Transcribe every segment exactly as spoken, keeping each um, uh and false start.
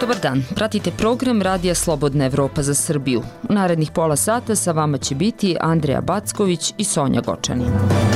Dobar dan, pratite program Radija Slobodna Evropa za Srbiju. U narednih pola sata sa vama će biti Andreja Backović i Sonja Gočanin.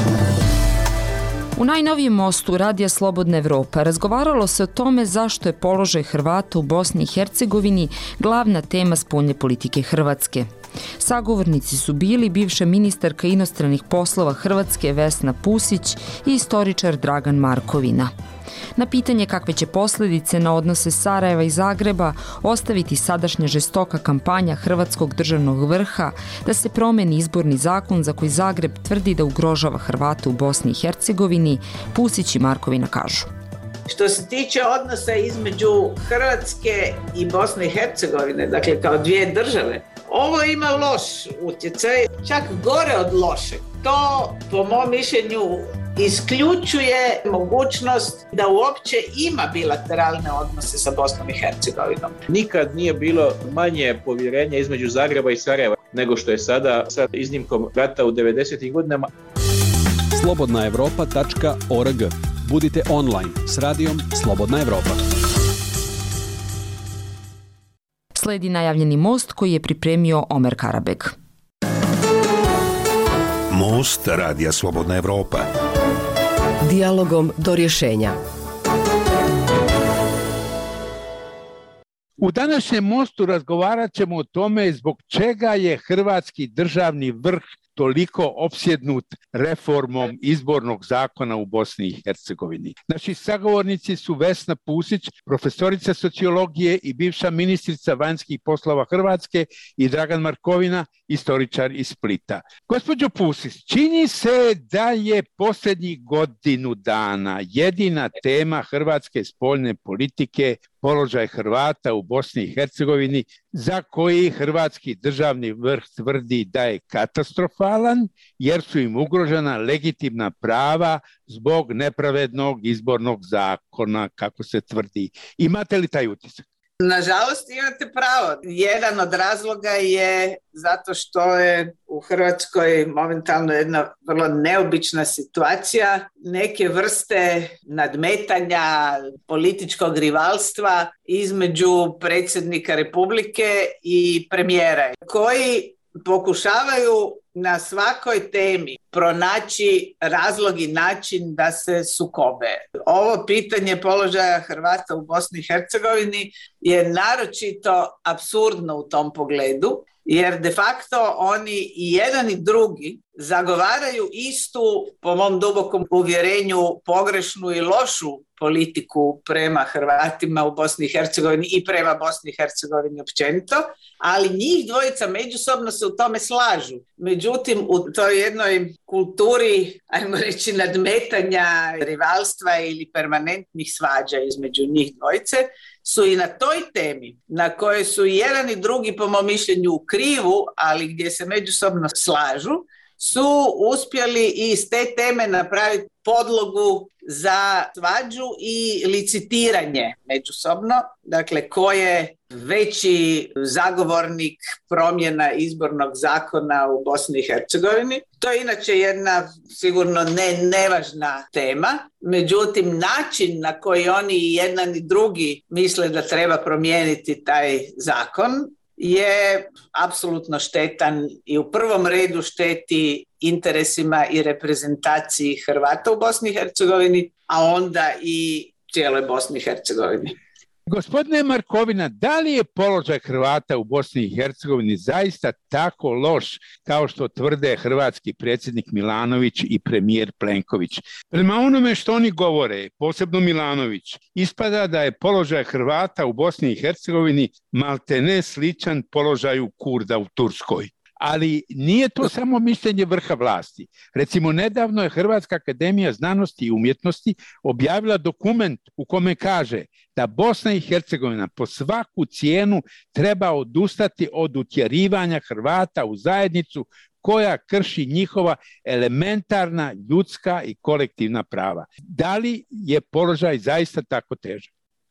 U najnovijem mostu Radija Slobodna Evropa razgovaralo se o tome zašto je položaj Hrvata u Bosni i Hercegovini glavna tema spoljne politike Hrvatske. Sagovornici su bili bivša ministarka inostranih poslova Hrvatske Vesna Pusić i istoričar Dragan Markovina. Na pitanje kakve će posljedice na odnose Sarajeva i Zagreba ostaviti sadašnja žestoka kampanja hrvatskog državnog vrha da se promeni izborni zakon za koji Zagreb tvrdi da ugrožava Hrvate u Bosni i Hercegovini, Pusić i Markovina kažu. Što se tiče odnosa između Hrvatske i Bosne i Hercegovine, dakle kao dvije države, ovo ima loš utjecaj, čak gore od lošeg. To, po mom mišljenju, isključuje mogućnost da uopće ima bilateralne odnose sa Bosnom i Hercegovinom. Nikad nije bilo manje povjerenja između Zagreba i Sarajeva nego što je sada sa iznimkom rata u devedesetim godinama. slobodna evropa tačka org. Budite online s radijom Slobodna Evropa. Sledi najavljeni most koji je pripremio Omer Karabeg. Most Radija Slobodna Evropa. Dijalogom do rješenja. U današnjem mostu razgovarat ćemo o tome zbog čega je hrvatski državni vrh toliko opsjednut reformom izbornog zakona u Bosni i Hercegovini. Naši sagovornici su Vesna Pusić, profesorica sociologije i bivša ministrica vanjskih poslova Hrvatske, i Dragan Markovina, istoričar iz Splita. Gospođo Pusić, čini se da je posljednjih godinu dana jedina tema hrvatske spoljne politike položaj Hrvata u Bosni i Hercegovini, za koji hrvatski državni vrh tvrdi da je katastrofalan jer su im ugrožena legitimna prava zbog nepravednog izbornog zakona, kako se tvrdi. Imate li taj utisak? Nažalost, imate pravo. Jedan od razloga je zato što je u Hrvatskoj momentalno jedna vrlo neobična situacija, neke vrste nadmetanja, političkog rivalstva između predsjednika Republike i premijera, koji pokušavaju na svakoj temi pronaći razlog i način da se sukobe. Ovo pitanje položaja Hrvata u Bosni i Hercegovini je naročito apsurdno u tom pogledu, jer de facto oni i jedan i drugi zagovaraju istu, po mom dubokom uvjerenju, pogrešnu i lošu politiku prema Hrvatima u Bosni i Hercegovini i prema Bosni i Hercegovini općenito, ali njih dvojica međusobno se u tome slažu. Međutim, u toj jednoj kulturi, ajmo reći, nadmetanja, rivalstva ili permanentnih svađa između njih dvojice, su i na toj temi, na kojoj su jedan i drugi, po mom mišljenju, u krivu, ali gdje se međusobno slažu, su uspjeli iz te teme napraviti podlogu za svađu i licitiranje međusobno. Dakle, ko je veći zagovornik promjena izbornog zakona u Bosni i Hercegovini. To je inače jedna sigurno ne nevažna tema, međutim način na koji oni i jedan i drugi misle da treba promijeniti taj zakon je apsolutno štetan i u prvom redu šteti interesima i reprezentaciji Hrvata u Bosni i Hercegovini, a onda i cijeloj Bosni i Hercegovini. Gospodine Markovina, da li je položaj Hrvata u Bosni i Hercegovini zaista tako loš kao što tvrde hrvatski predsjednik Milanović i premijer Plenković? Prema onome što oni govore, posebno Milanović, ispada da je položaj Hrvata u Bosni i Hercegovini maltene sličan položaju Kurda u Turskoj. Ali nije to samo mišljenje vrha vlasti. Recimo, nedavno je Hrvatska akademija znanosti i umjetnosti objavila dokument u kome kaže da Bosna i Hercegovina po svaku cijenu treba odustati od utjerivanja Hrvata u zajednicu koja krši njihova elementarna ljudska i kolektivna prava. Da li je položaj zaista tako težak?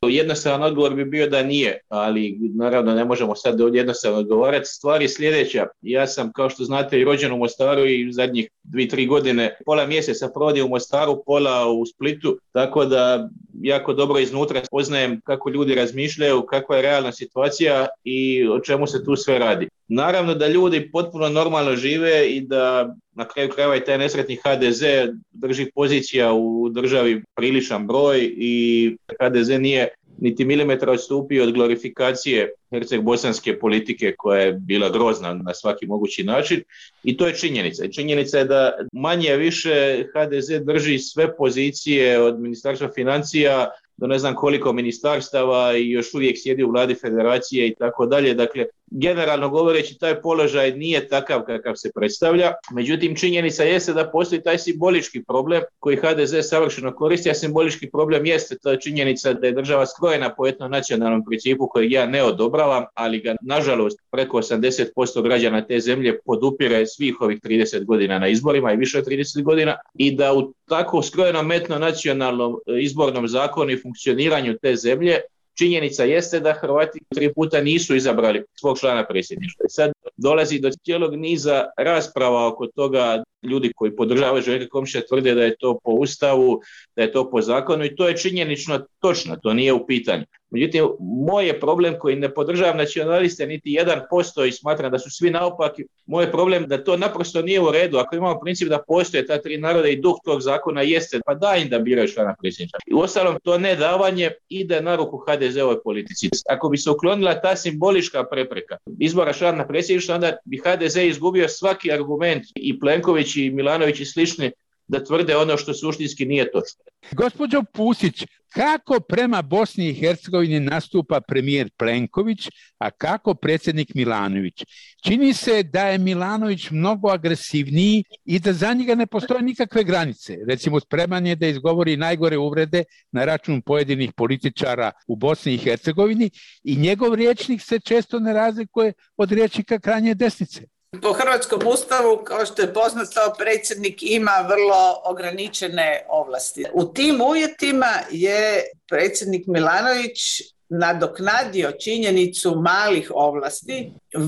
Jednostavan odgovor bi bio da nije, ali naravno ne možemo sad ovdje jednostavno odgovarati. Stvar je sljedeća. Ja sam, kao što znate, i rođen u Mostaru i zadnjih dvije, tri godine pola mjeseca provodim u Mostaru, pola u Splitu, tako da jako dobro iznutra poznajem kako ljudi razmišljaju, kakva je realna situacija i o čemu se tu sve radi. Naravno da ljudi potpuno normalno žive i da na kraju krajeva i taj nesretni H D Z drži pozicija u državi priličan broj i H D Z nije niti milimetra odstupio od glorifikacije herceg-bosanske politike koja je bila grozna na svaki mogući način i to je činjenica. I činjenica je da manje više H D Z drži sve pozicije od Ministarstva financija do ne znam koliko ministarstava i još uvijek sjedi u vladi federacije i tako dalje. Dakle, generalno govoreći, taj položaj nije takav kakav se predstavlja. Međutim, činjenica jeste da postoji taj simbolički problem koji H D Z savršeno koristi, a simbolički problem jeste ta činjenica da je država skrojena po etnonacionalnom principu kojeg ja ne odobravam, ali ga nažalost preko osamdeset posto građana te zemlje podupire svih ovih trideset godina na izborima i više od trideset godina i da u tako skrojenom etnonacionalnom izbornom zakonu i funkcioniranju te zemlje činjenica jeste da Hrvati tri puta nisu izabrali svog člana predsjedništva. Sad dolazi do cijelog niza rasprava oko toga, ljudi koji podržavaju Željka Komšića tvrde da je to po Ustavu, da je to po zakonu i to je činjenično točno, to nije u pitanju. Međutim, moj je problem koji ne podržavam nacionaliste niti jedan posto i smatram da su svi naopaki. Moj je problem da to naprosto nije u redu. Ako imamo princip da postoje ta tri naroda i duh tog zakona jeste, pa daj im da biraju člana predsjedništva. I uostalom, to nedavanje ide na ruku H D Z-ovoj politici. Ako bi se uklonila ta simbolička prepreka izbora člana predsjedništva, onda bi H D Z izgubio svaki argument i Plenković i Milanović i slični da tvrde ono što suštinski nije točno. Gospođo Pusić, kako prema Bosni i Hercegovini nastupa premijer Plenković, a kako predsjednik Milanović? Čini se da je Milanović mnogo agresivniji i da za njega ne postoje nikakve granice. Recimo, spreman je da izgovori najgore uvrede na račun pojedinih političara u Bosni i Hercegovini i njegov rječnik se često ne razlikuje od rječnika krajnje desnice. Po hrvatskom ustavu, kao što je poznato, predsjednik ima vrlo ograničene ovlasti. U tim uvjetima je predsjednik Milanović nadoknadio činjenicu malih ovlasti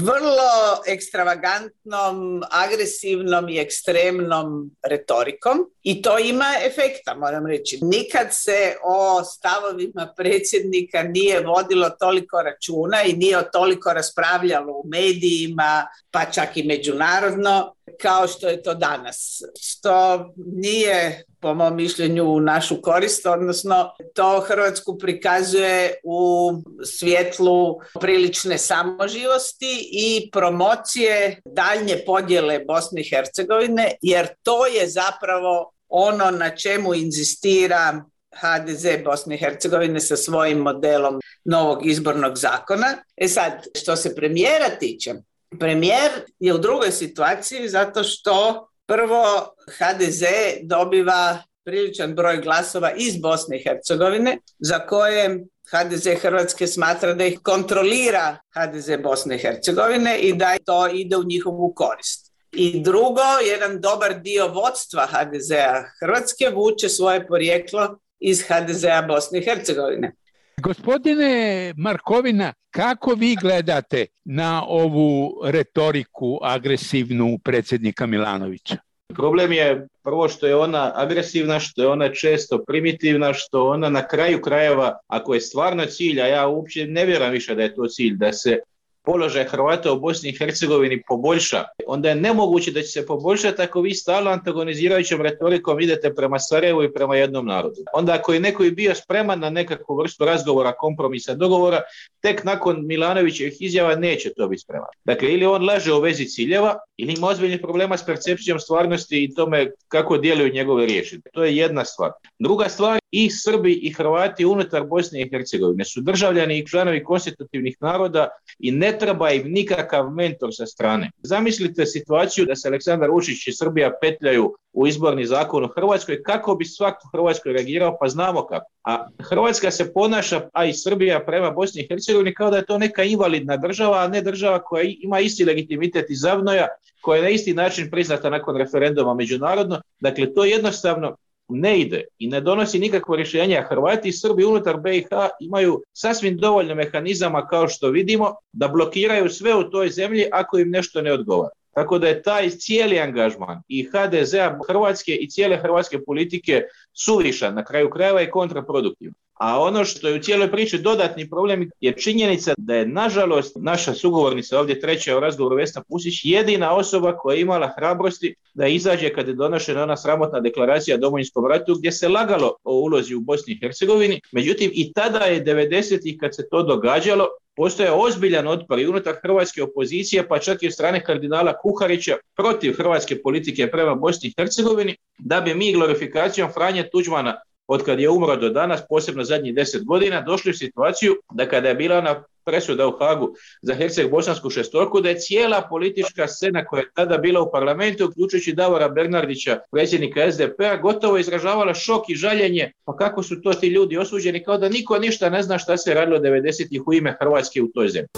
vrlo ekstravagantnom, agresivnom i ekstremnom retorikom i to ima efekta, moram reći. Nikad se o stavovima predsjednika nije vodilo toliko računa i nije toliko raspravljalo u medijima, pa čak i međunarodno, kao što je to danas. Što nije, po mom mišljenju, u našu korist, odnosno to Hrvatsku prikazuje u svjetlu prilične samoživosti i promocije daljnje podjele Bosne i Hercegovine, jer to je zapravo ono na čemu inzistira H D Z Bosne i Hercegovine sa svojim modelom novog izbornog zakona. E sad, što se premijera tiče, premijer je u drugoj situaciji zato što prvo H D Z dobiva priličan broj glasova iz Bosne i Hercegovine za koje H D Z Hrvatske smatra da ih kontrolira H D Z Bosne i Hercegovine i da to ide u njihovu korist. I drugo, jedan dobar dio vodstva H D Z-a Hrvatske vuče svoje porijeklo iz H D Z-a Bosne i Hercegovine. Gospodine Markovina, kako vi gledate na ovu retoriku agresivnu predsjednika Milanovića? Problem je prvo što je ona agresivna, što je ona često primitivna, što ona na kraju krajeva, ako je stvarno cilj, a ja uopće ne vjerujem više da je to cilj, da se položaj Hrvata u Bosni i Hercegovini poboljša, onda je nemoguće da će se poboljšati ako vi stalno antagonizirajućom retorikom idete prema Sarajevu i prema jednom narodu. Onda ako je neko i bio spreman na nekakvu vrstu razgovora, kompromisa, dogovora, tek nakon Milanovićevih izjava neće to biti spreman. Dakle, ili on laže u vezi ciljeva, ili ima ozbiljnih problema s percepcijom stvarnosti i tome kako djeluju njegove riječi. To je jedna stvar. Druga stvar, i Srbi i Hrvati unutar Bosne i Hercegovine su državljani i članovi konstitutivnih naroda i ne treba im nikakav mentor sa strane. Zamislite situaciju da se Aleksandar Vučić i Srbija petljaju u izborni zakon u Hrvatskoj, kako bi svako u Hrvatskoj reagirao, pa znamo kako. A Hrvatska se ponaša, a i Srbija prema Bosni i Hercegovini, kao da je to neka invalidna država, a ne država koja ima isti legitimitet iz Zavnoja, koja je na isti način priznata nakon referenduma međunarodno. Dakle, to jednostavno ne ide i ne donosi nikakvo rješenje. Hrvati i Srbi unutar B i H imaju sasvim dovoljno mehanizama, kao što vidimo, da blokiraju sve u toj zemlji ako im nešto ne odgovara. Tako da je taj cijeli angažman i ha de zea Hrvatske i cijele hrvatske politike suvišan, na kraju krajeva i kontraproduktivan. A ono što je u cijeloj priči dodatni problem je činjenica da je, nažalost, naša sugovornica ovdje treća u razgovoru, Vesna Pusić, jedina osoba koja je imala hrabrosti da izađe kad je donošena ona sramotna deklaracija o Domovinskom ratu gdje se lagalo o ulozi u Bosni i Hercegovini. Međutim, i tada je devedesetih kad se to događalo, postoje ozbiljan otpor i unutar hrvatske opozicije, pa čak i od strane kardinala Kuharića protiv hrvatske politike prema Bosni i Hercegovini, da bi mi glorifikacijom Franje Tuđmana od kad je umro do danas, posebno zadnjih deset godina, došli u situaciju da kada je bila ona presuda u Hagu za Herceg-bosansku šestorku, da je cijela politička scena koja je tada bila u parlamentu, uključujući Davora Bernardića, predsjednika es de pe a, gotovo izražavala šok i žaljenje, pa kako su to ti ljudi osuđeni, kao da niko ništa ne zna šta se radilo devedesetih u ime Hrvatske u toj zemlji.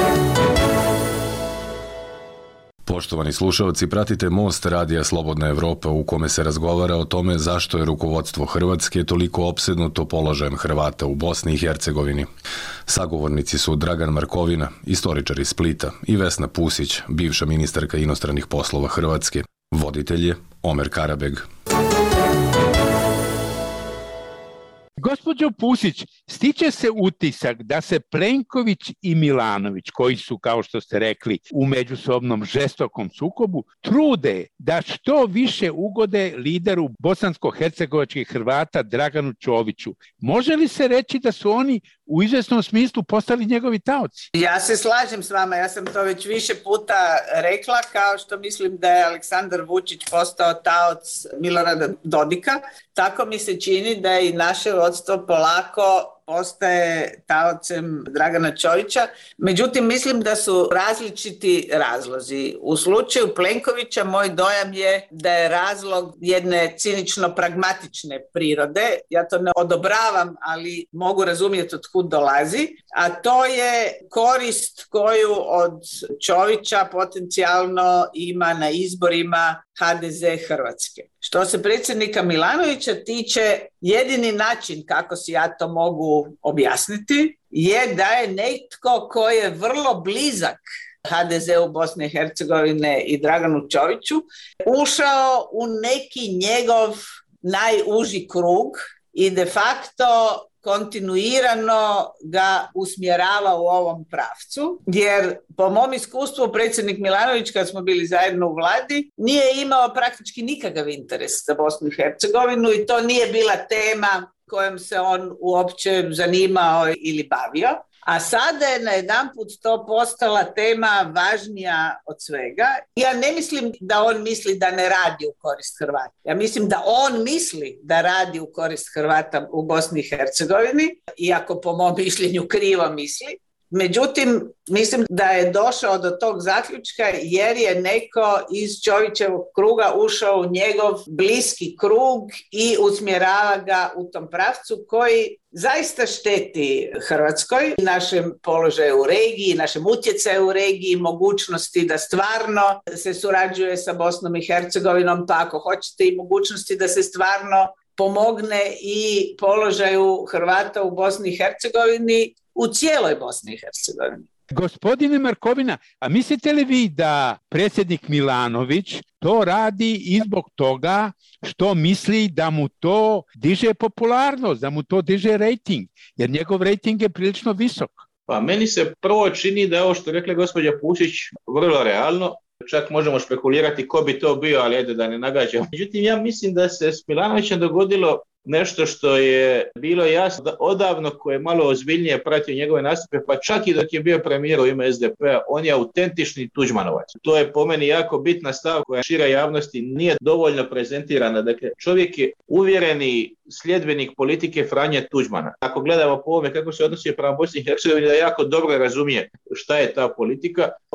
Poštovani slušalci, pratite Most Radija Slobodna Evropa u kome se razgovara o tome zašto je rukovodstvo Hrvatske toliko opsednuto položajem Hrvata u Bosni i Hercegovini. Sagovornici su Dragan Markovina, istoričar iz Splita, i Vesna Pusić, bivša ministarka inostranih poslova Hrvatske. Voditelj je Omer Karabeg. Gospođo Pusić, stiče se utisak da se Plenković i Milanović, koji su, kao što ste rekli, u međusobnom žestokom sukobu, trude da što više ugode lideru bosansko-hercegovačkih Hrvata Draganu Čoviću. Može li se reći da su oni u izvesnom smislu postali njegovi taoci? Ja se slažem s vama, ja sam to već više puta rekla, kao što mislim da je Aleksandar Vučić postao taoc Milorada Dodika, tako mi se čini da je i naše vodstvo polako postaje taocem Dragana Čovića. Međutim, mislim da su različiti razlozi. U slučaju Plenkovića moj dojam je da je razlog jedne cinično-pragmatične prirode. Ja to ne odobravam, ali mogu razumjeti od kud dolazi. A to je korist koju od Čovića potencijalno ima na izborima ha de ze Hrvatske. Što se predsjednika Milanovića tiče, jedini način kako si ja to mogu objasniti je da je netko koji je vrlo blizak ha de ze u Bosne i Hercegovine i Draganu Čoviću ušao u neki njegov najuži krug i de facto kontinuirano ga usmjerava u ovom pravcu, jer po mom iskustvu predsjednik Milanović, kad smo bili zajedno u vladi, nije imao praktički nikakav interes za Bosnu i Hercegovinu i to nije bila tema kojom se on uopće zanimao ili bavio. A sada je najedanput to postala tema važnija od svega. Ja ne mislim da on misli da ne radi u korist Hrvata. Ja mislim da on misli da radi u korist Hrvata u Bosni i Hercegovini, iako po mom mišljenju krivo misli. Međutim, mislim da je došao do tog zaključka jer je neko iz Čovićevog kruga ušao u njegov bliski krug i usmjerava ga u tom pravcu koji zaista šteti Hrvatskoj, našem položaju u regiji, našem utjecaju u regiji, mogućnosti da stvarno se surađuje sa Bosnom i Hercegovinom, pa ako hoćete i mogućnosti da se stvarno pomogne i položaju Hrvata u Bosni i Hercegovini, u cijeloj Bosni i Hercegovini. Gospodine Markovina, a mislite li vi da predsjednik Milanović to radi i zbog toga što misli da mu to diže popularnost, da mu to diže rejting, jer njegov rejting je prilično visok? Pa meni se prvo čini da je ovo što rekla gospođa Pusić vrlo realno. Čak možemo špekulirati ko bi to bio, ali ajde da ne nagađamo. Međutim, ja mislim da se s Milanovićem dogodilo nešto što je bilo jasno da odavno, ko je malo ozbiljnije pratio njegove nastupe, pa čak i dok je bio premijer u ime es de pe a, on je autentični Tuđmanovac. To je po meni jako bitna stav koja šira javnosti nije dovoljno prezentirana. Dakle, čovjek je uvjereni sljedbenik politike Franje Tuđmana. Ako gledamo po ovome kako se odnosi prema Bosni i Hercegovini, da jako dobro razumije šta je ta politika.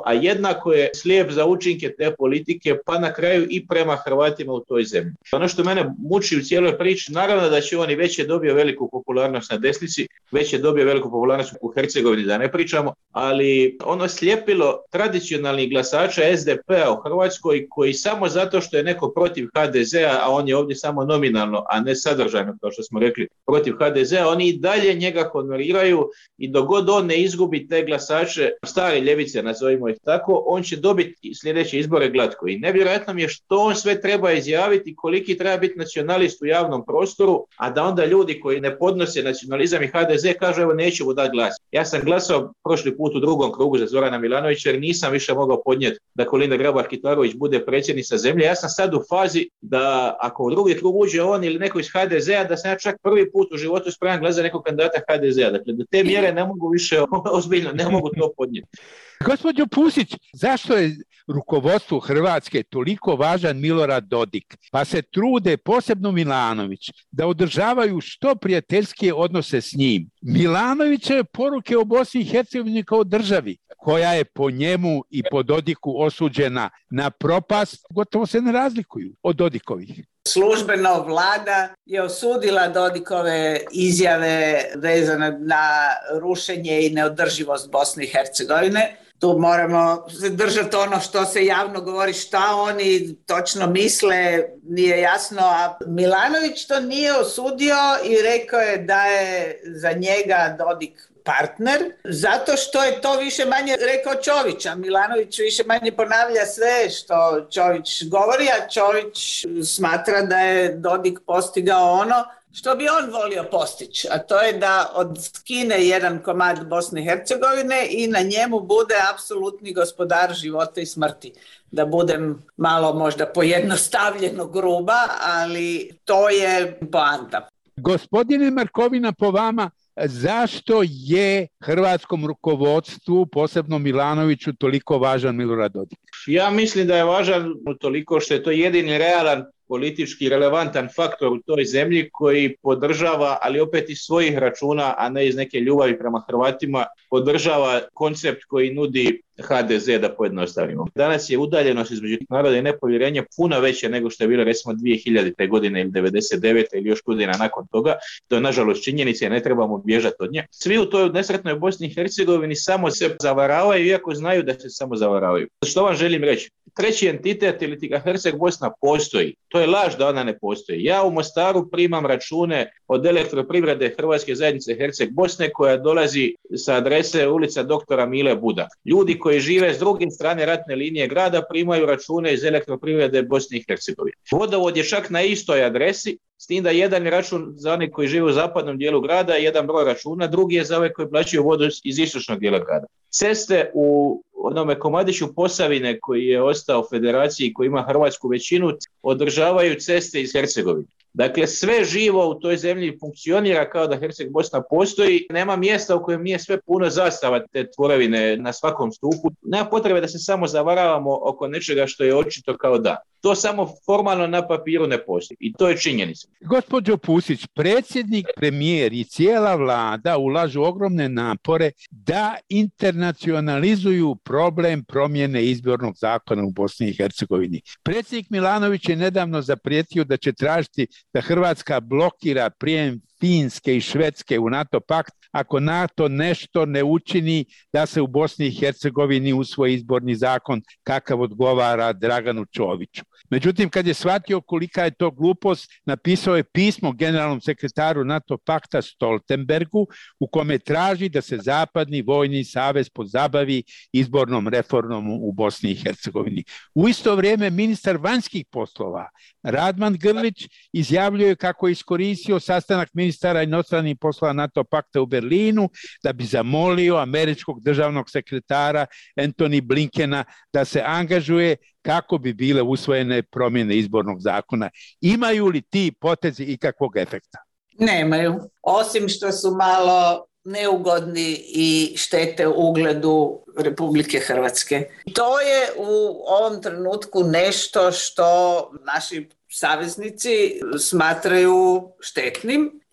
a jednako je slijep za učinke te politike, pa na kraju i prema Hrvatima u toj zemlji. Ono što mene muči u cijeloj priči, naravno da će on i već je dobio veliku popularnost na desnici, već je dobio veliku popularnost u Hercegovini, da ne pričamo, ali ono slijepilo tradicionalnih glasača es de pe a u Hrvatskoj koji samo zato što je neko protiv ha de zea, a on je ovdje samo nominalno, a ne sadržajno, kao što smo rekli, protiv ha de zea, oni i dalje njega honoriraju i dok god on ne izgubi te glasače, stare ljevice, nazovimo ih tako, on će dobiti sljedeće izbore glatko. I nevjerojatno mi je što on sve treba izjaviti, koliki treba biti nacionalist u javnom prostoru, a da onda ljudi koji ne podnose nacionalizam i ha de ze kažu evo neću mu dati glas. Ja sam glasao prošli put u drugom krugu za Zorana Milanovića jer nisam više mogao podnijeti da Kolinda Grabar-Kitarović bude predsjednica zemlje. Ja sam sad u fazi da ako u drugi krug uđe on ili neko iz ha de zea, da sam ja čak prvi put u životu spreman glas za nekog kandidata ha de zea. Dakle, do te mjere ne mogu više, ozbiljno, ne mogu to podnijeti. Gospođo Pusić, zašto je rukovodstvu Hrvatske toliko važan Milorad Dodik, pa se trude, posebno Milanović, da održavaju što prijateljskije odnose s njim? Milanovićeve poruke o Bosni i Hercegovini kao državi, koja je po njemu i po Dodiku osuđena na propast, gotovo se ne razlikuju od Dodikovih. Službeno vlada je osudila Dodikove izjave vezane na rušenje i neodrživost Bosne i Hercegovine. Tu moramo držati ono što se javno govori, šta oni točno misle, nije jasno, a Milanović to nije osudio i rekao je da je za njega Dodik partner, zato što je to više manje rekao Čović, a Milanović više manje ponavlja sve što Čović govori, a Čović smatra da je Dodik postigao ono što bi on volio postići, a to je da odskine jedan komad Bosne i Hercegovine i na njemu bude apsolutni gospodar života i smrti. Da budem malo možda pojednostavljeno gruba, ali to je poanta. Gospodine Markovina, po vama, zašto je hrvatskom rukovodstvu, posebno Milanoviću, toliko važan Milorad Dodik? Ja mislim da je važan toliko što je to jedini realan politički relevantan faktor u toj zemlji koji podržava, ali opet iz svojih računa, a ne iz neke ljubavi prema Hrvatima, podržava koncept koji nudi ha de ze, da pojednostavimo. Danas je udaljenost između naroda i nepovjerenja puno veće nego što je bilo recimo dvije hiljadite godine ili devedeset devete ili još godina nakon toga. To je nažalost činjenica i ne trebamo bježati od nje. Svi u toj nesretnoj Bosni i Hercegovini samo se zavaravaju, iako znaju da se samo zavaravaju. Što vam želim reći? Treći entitet ili ti ga Herceg Bosna postoji. To je laž da ona ne postoji. Ja u Mostaru primam račune od elektroprivrede Hrvatske zajednice Herceg Bosne koja dolazi sa adrese ulica doktora Mile Budak. Ljudi koji žive s druge strane ratne linije grada primaju račune iz elektroprivrede Bosne i Hercegovine. Vodovod je čak na istoj adresi, s tim da jedan je račun za one koji žive u zapadnom dijelu grada, jedan broj računa, drugi je za ove koji plaćaju vodu iz istočnog dijela grada. Ceste u onome komadiću Posavine koji je ostao u federaciji, koji ima hrvatsku većinu, održavaju ceste iz Hercegovine. Dakle, sve živo u toj zemlji funkcionira kao da Herceg Bosna postoji. Nema mjesta u kojem nije sve puno zastava te tvorevine na svakom stupu. Nema potrebe da se samo zavaravamo oko nečega što je očito kao da. To samo formalno na papiru ne postoji. I to je činjenica. Gospođo Pusić, predsjednik, premijer i cijela vlada ulažu ogromne napore da internacionalizuju problem promjene izbornog zakona u Bosni i Hercegovini. Predsjednik Milanović je nedavno zaprijetio da će tražiti da Hrvatska blokira prijem Finske i Švedske u NATO pakt ako NATO nešto ne učini da se u Bosni i Hercegovini usvoji izborni zakon kakav odgovara Draganu Čoviću. Međutim, kad je shvatio kolika je to glupost, napisao je pismo generalnom sekretaru NATO pakta Stoltenbergu u kome traži da se Zapadni vojni savez pozabavi izbornom reformom u Bosni i Hercegovini. U isto vrijeme ministar vanjskih poslova Radman Grlić izjavljuje kako je iskoristio sastanak ministara inostranih poslova NATO pakta u Berlinu da bi zamolio američkog državnog sekretara Antony Blinkena da se angažuje kako bi bile usvojene promjene izbornog zakona. Imaju li ti potezi ikakvog efekta? Nemaju. Osim što su malo neugodni i štete ugledu Republike Hrvatske. To je u ovom trenutku nešto što naši saveznici smatraju štetnim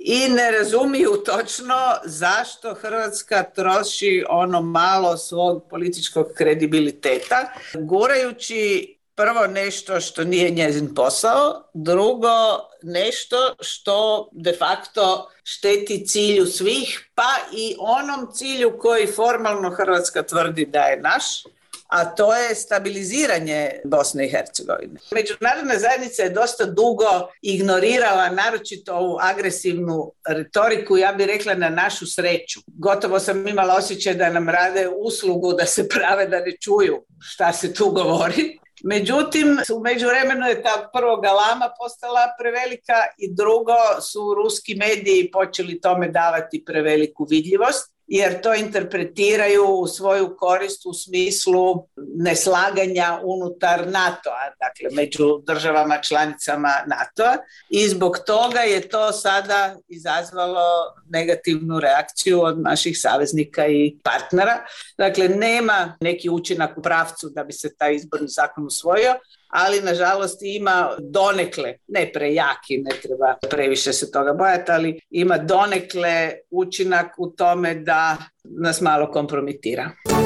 i ne razumiju točno zašto Hrvatska troši ono malo svog političkog kredibiliteta, gurajući prvo nešto što nije njezin posao, drugo nešto što de facto šteti cilju svih, pa i onom cilju koji formalno Hrvatska tvrdi da je naš, a to je stabiliziranje Bosne i Hercegovine. Međunarodna zajednica je dosta dugo ignorirala naročito ovu agresivnu retoriku, ja bih rekla na našu sreću. Gotovo sam imala osjećaj da nam rade uslugu da se prave da ne čuju šta se tu govori. Međutim, u međuvremenu je ta prvo galama postala prevelika i drugo su ruski mediji počeli tome davati preveliku vidljivost, jer to interpretiraju u svoju korist u smislu neslaganja unutar NATO-a, dakle među državama članicama NATO-a, i zbog toga je to sada izazvalo negativnu reakciju od naših saveznika i partnera. Dakle, nema neki učinak u pravcu da bi se taj izborni zakon usvojio, ali nažalost ima donekle, ne prejaki, ne treba previše se toga bojati, ali ima donekle učinak u tome da nas malo kompromitira.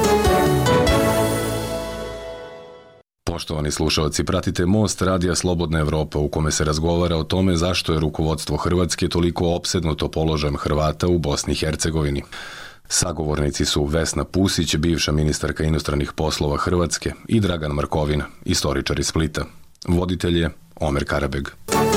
Poštovani slušalci, pratite Most Radija Slobodna Evropa u kome se razgovara o tome zašto je rukovodstvo Hrvatske toliko opsednuto položajem Hrvata u Bosni i Hercegovini. Sagovornici su Vesna Pusić, bivša ministarka inostranih poslova Hrvatske, i Dragan Markovina, istoričar iz Splita. Voditelj je Omer Karabeg.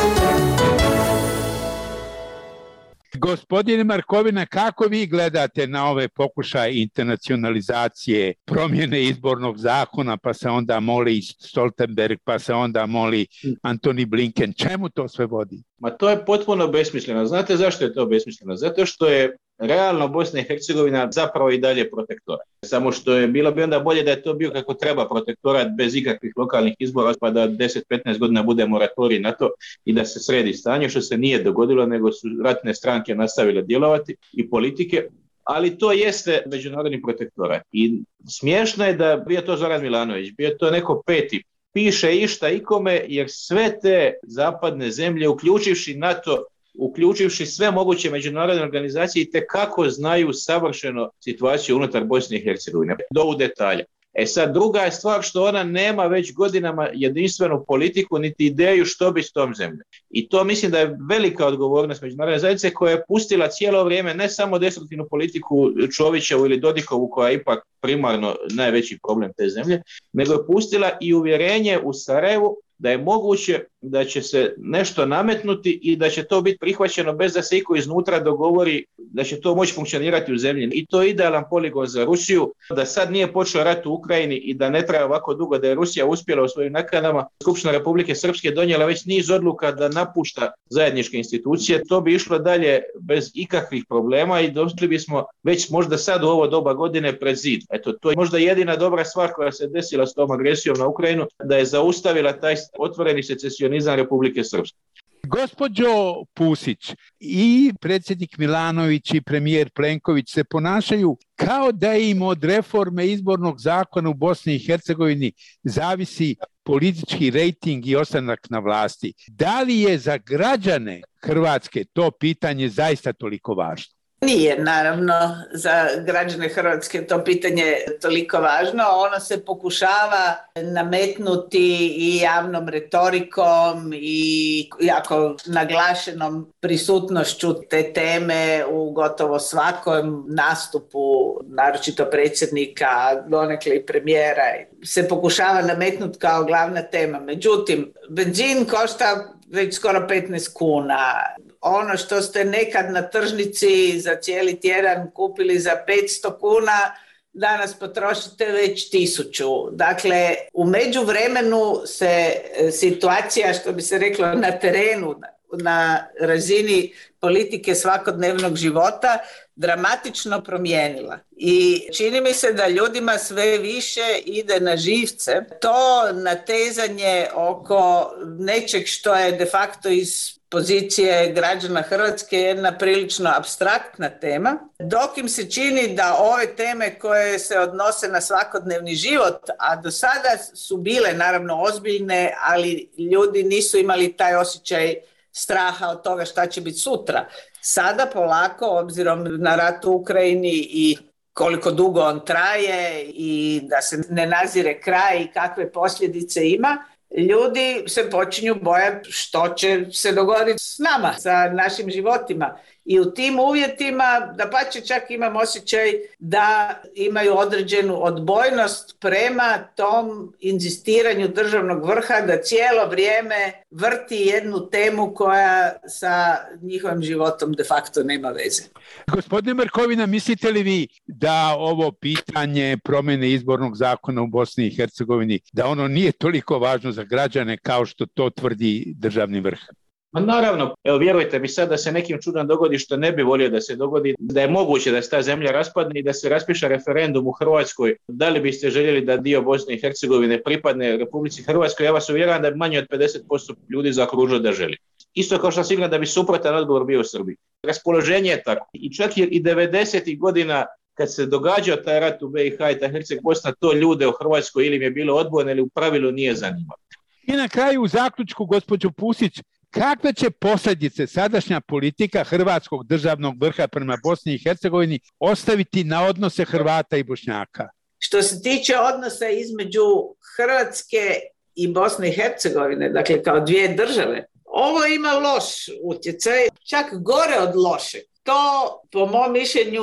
Gospodine Markovina, kako vi gledate na ove pokušaje internacionalizacije, promjene izbornog zakona, pa se onda moli Stoltenberg, pa se onda moli Antony Blinken? Čemu to sve vodi? Ma to je potpuno besmisleno. Znate zašto je to besmisleno? Zato što je realno Bosna i Hercegovina zapravo i dalje protektorat. Samo što je bilo bi onda bolje da je to bio kako treba protektorat bez ikakvih lokalnih izbora, pa da deset do petnaest godina bude moratorij na to i da se sredi stanje, što se nije dogodilo, nego su ratne stranke nastavile djelovati i politike. Ali to jeste međunarodni protektorat. I smiješno je da bio to Zoran Milanović, bio to neko peti, piše išta ikome, jer sve te zapadne zemlje, uključivši NATO, uključivši sve moguće međunarodne organizacije, i tekako znaju savršeno situaciju unutar Bosne i Hercegovine, do u detalje. E sad, druga je stvar što ona nema već godinama jedinstvenu politiku niti ideju što bi s tom zemljom. I to mislim da je velika odgovornost međunarodne zajednice, koja je pustila cijelo vrijeme ne samo destruktivnu politiku Čovićevu ili Dodikovu, koja je ipak primarno najveći problem te zemlje, nego je pustila i uvjerenje u Sarajevu da je moguće da će se nešto nametnuti i da će to biti prihvaćeno bez da se iko iznutra dogovori da će to moći funkcionirati u zemlji. I to je idealan poligon za Rusiju, da sad nije počeo rat u Ukrajini i da ne traje ovako dugo, da je Rusija uspjela u svojim nakanama. Skupština Republike Srpske donijela već niz odluka da napušta zajedničke institucije. To bi išlo dalje bez ikakvih problema i došli bismo već možda sad u ovo doba godine pred zid. Eto, to je možda jedina dobra stvar koja se desila s tom agresijom na Ukrajinu, da je zaustavila taj otvoreni secesionizam Republike Srpske. Gospođo Pusić, i predsjednik Milanović i premijer Plenković se ponašaju kao da im od reforme izbornog zakona u Bosni i Hercegovini zavisi politički rejting i ostanak na vlasti. Da li je za građane Hrvatske to pitanje zaista toliko važno? Nije, naravno, za građane Hrvatske to pitanje toliko važno. Ono se pokušava nametnuti i javnom retorikom i jako naglašenom prisutnošću te teme u gotovo svakom nastupu, naročito predsjednika, donekle i premijera, se pokušava nametnuti kao glavna tema. Međutim, benzin košta već skoro petnaest kuna. Ono što ste nekad na tržnici za cijeli tjedan kupili za petsto kuna, danas potrošite već tisuću. Dakle, u međuvremenu se situacija, što bi se reklo, na terenu, na razini politike svakodnevnog života dramatično promijenila. I čini mi se da ljudima sve više ide na živce. To natezanje oko nečeg što je de facto iz pozicije građana Hrvatske je jedna prilično apstraktna tema, dok im se čini da ove teme koje se odnose na svakodnevni život, a do sada su bile naravno ozbiljne, ali ljudi nisu imali taj osjećaj straha od toga šta će biti sutra. Sada polako, obzirom na rat u Ukrajini i koliko dugo on traje i da se ne nazire kraj i kakve posljedice ima, ljudi se počinju bojati što će se dogoditi s nama, sa našim životima. I u tim uvjetima, dapače, čak imam osjećaj da imaju određenu odbojnost prema tom inzistiranju državnog vrha da cijelo vrijeme vrti jednu temu koja sa njihovim životom de facto nema veze. Gospodine Markovina, mislite li vi da ovo pitanje promjene izbornog zakona u Bosni i Hercegovini, da ono nije toliko važno za građane kao što to tvrdi državni vrh? Ma naravno, evo vjerujte mi sad da se nekim čudom dogodi što ne bi volio da se dogodi, da je moguće da se ta zemlja raspadne i da se raspiše referendum u Hrvatskoj. Da li biste željeli da dio Bosne i Hercegovine pripadne Republici Hrvatskoj? Ja vas uvjeravam da bi manje od pedeset posto ljudi zaokružilo da želi. Isto kao što sam siguran da bi suprotan odgovor bio u Srbiji. Raspoloženje je tako. I čak i devedesetih godina kad se događao taj rat u B i H i ta Herceg Bosna, to ljude u Hrvatskoj ili im je bilo odbojno ili u pravilu nije zanimalo. I na kraju u zaključku, gospođo Pusić, kakve će posljedice sadašnja politika hrvatskog državnog vrha prema Bosni i Hercegovini ostaviti na odnose Hrvata i Bošnjaka? Što se tiče odnosa između Hrvatske i Bosne i Hercegovine, dakle kao dvije države, ovo ima loš utjecaj, čak gore od lošeg. To, po mom mišljenju,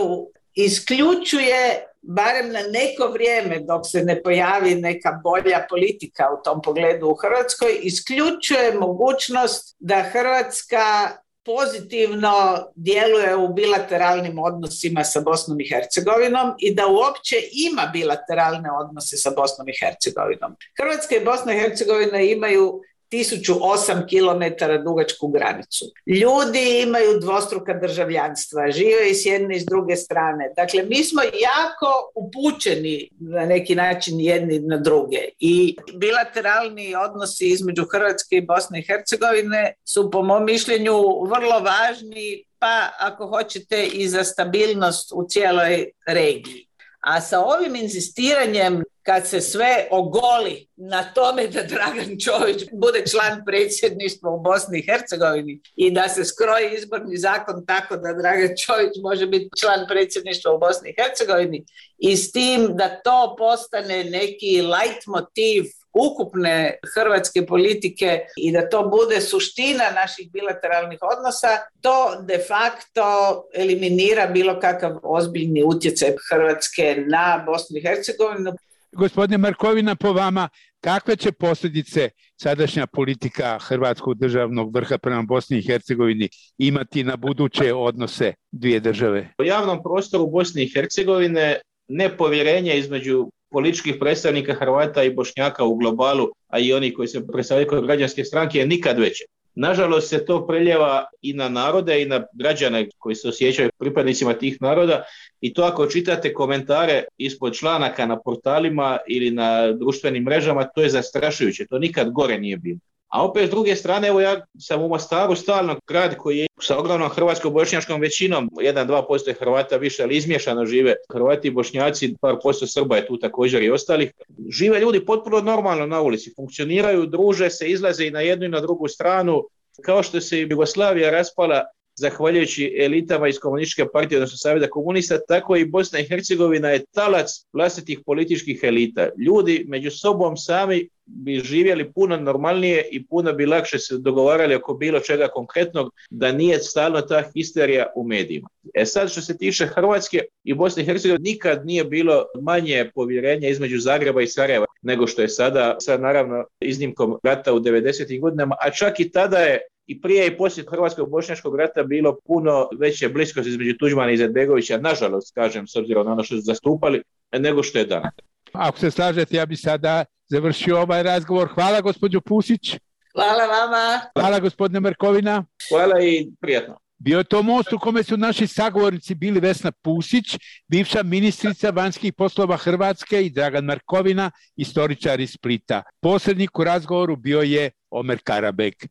isključuje barem na neko vrijeme dok se ne pojavi neka bolja politika u tom pogledu u Hrvatskoj, isključuje mogućnost da Hrvatska pozitivno djeluje u bilateralnim odnosima sa Bosnom i Hercegovinom i da uopće ima bilateralne odnose sa Bosnom i Hercegovinom. Hrvatska i Bosna i Hercegovina imaju tisuću osam kilometara dugačku granicu. Ljudi imaju dvostruka državljanstva, žive i s jedne i s druge strane. Dakle, mi smo jako upućeni na neki način jedni na druge i bilateralni odnosi između Hrvatske i Bosne i Hercegovine su po mom mišljenju vrlo važni, pa ako hoćete i za stabilnost u cijeloj regiji. A sa ovim inzistiranjem, kad se sve ogoli na tome da Dragan Čović bude član predsjedništva u Bosni i Hercegovini i da se skroji izborni zakon tako da Dragan Čović može biti član predsjedništva u Bosni i Hercegovini i s tim da to postane neki leitmotiv ukupne hrvatske politike i da to bude suština naših bilateralnih odnosa, to de facto eliminira bilo kakav ozbiljni utjecaj Hrvatske na Bosnu i Hercegovinu. Gospodine Markovina, po vama, kakve će posljedice sadašnja politika hrvatskog državnog vrha prema Bosni i Hercegovini imati na buduće odnose dvije države? U javnom prostoru Bosne i Hercegovine nepovjerenje između političkih predstavnika Hrvata i Bošnjaka u globalu, a i oni koji se predstavljaju kao građanske stranke, je nikad veće. Nažalost se to preljeva i na narode i na građane koji se osjećaju pripadnicima tih naroda i to ako čitate komentare ispod članaka na portalima ili na društvenim mrežama, to je zastrašujuće, to nikad gore nije bilo. A opet s druge strane, evo ja sam u Mostaru stalno grad koji je sa ogromnom hrvatsko-bošnjačkom većinom, jedan do dva posto je Hrvata više, ali izmiješano žive Hrvati i Bošnjaci, par posto Srba je tu također i ostalih. Žive ljudi potpuno normalno na ulici, funkcioniraju, druže se, izlaze i na jednu i na drugu stranu. Kao što se Jugoslavija raspala zahvaljujući elitama iz komunističke partije, odnosno Saveza komunista, tako i Bosna i Hercegovina je talac vlastitih političkih elita. Ljudi među sobom sami bi živjeli puno normalnije i puno bi lakše se dogovarali oko bilo čega konkretnog, da nije stalno ta histerija u medijima. E sad, što se tiče Hrvatske i Bosne i Hercegovine, nikad nije bilo manje povjerenja između Zagreba i Sarajeva nego što je sada, sad naravno iznimkom rata u devedesetim godinama, a čak i tada je i prije i poslije Hrvatskog bošnjačkog rata bilo puno veće bliskosti između Tuđmana i Izetbegovića, nažalost, kažem, s obzirom na ono što su zastupali, nego što je danas. Ako se slažete, ja bi sada završio ovaj razgovor. Hvala, gospođo Pusić. Hvala vama. Hvala, gospodine Markovina. Hvala i prijatno. Bio je to most u kome su naši sagovornici bili Vesna Pusić, bivša ministrica vanjskih poslova Hrvatske, i Dragan Markovina, istoričar iz Splita. Posrednik u razgovoru bio je Omer Karabek.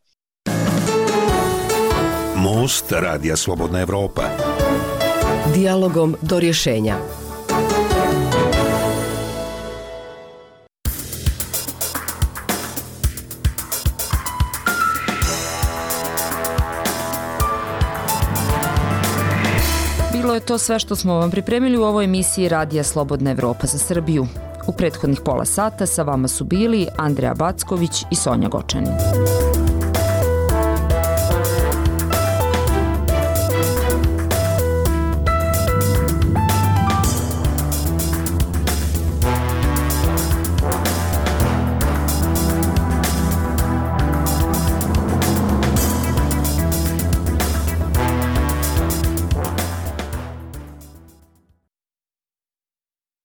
Most Radija Slobodna Evropa. Dijalogom do rješenja. To je to sve što smo vam pripremili u ovoj emisiji Radija Slobodna Evropa za Srbiju. U prethodnih pola sata sa vama su bili Andreja Backović i Sonja Gočanin.